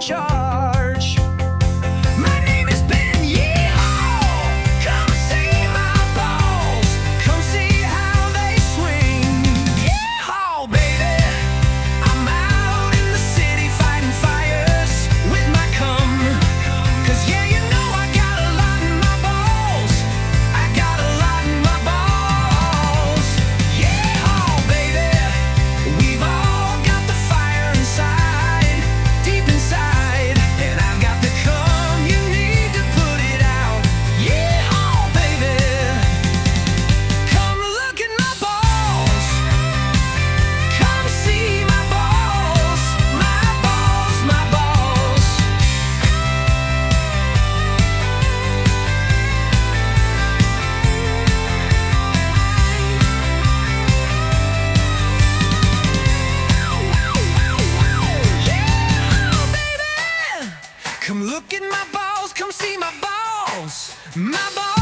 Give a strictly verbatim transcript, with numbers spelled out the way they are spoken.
charge. My name is Ben, yeehaw! Come see my balls, come see how they swing. Yeehaw, baby! I'm out in the city fighting fires with my cum. 'Cause yeah, you know I got a lot in my balls. I got a lot in my balls. Yeehaw, baby! We've all got the fire inside, deep inside, and I've got the cum you need to put it out. Yeehaw, baby! Come look at my balls. Come see my balls, my balls, my balls. Yeah, baby! Come look at my balls, come see my balls, my balls.